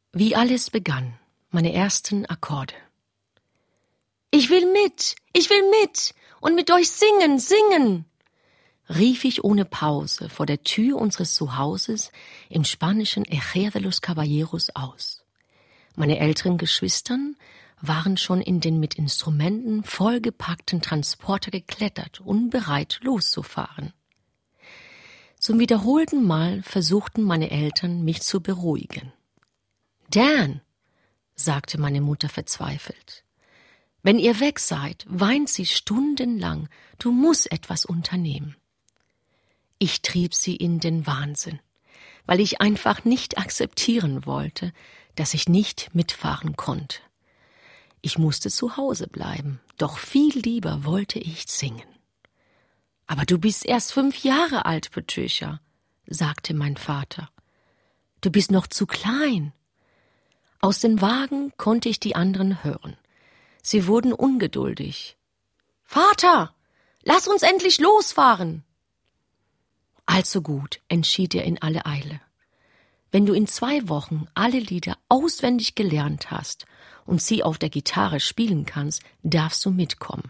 Wie alles begann, meine ersten Akkorde. »Ich will mit und mit euch singen«, rief ich ohne Pause vor der Tür unseres Zuhauses im spanischen Ejer de los Caballeros aus. Meine älteren Geschwistern waren schon in den mit Instrumenten vollgepackten Transporter geklettert und bereit loszufahren. Zum wiederholten Mal versuchten meine Eltern, mich zu beruhigen. »Dan«, sagte meine Mutter verzweifelt, »wenn ihr weg seid, weint sie stundenlang. Du musst etwas unternehmen.« Ich trieb sie in den Wahnsinn, weil ich einfach nicht akzeptieren wollte, dass ich nicht mitfahren konnte. Ich musste zu Hause bleiben, doch viel lieber wollte ich singen. »Aber du bist erst 5 Jahre alt, Patricia«, sagte mein Vater. »Du bist noch zu klein.« Aus den Wagen konnte ich die anderen hören. Sie wurden ungeduldig. »Vater, lass uns endlich losfahren!« »Also gut«, entschied er in aller Eile. »Wenn du in 2 Wochen alle Lieder auswendig gelernt hast und sie auf der Gitarre spielen kannst, darfst du mitkommen.«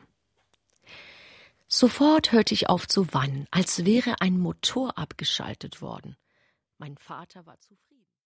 Sofort hörte ich auf zu weinen, als wäre ein Motor abgeschaltet worden. Mein Vater war zufrieden.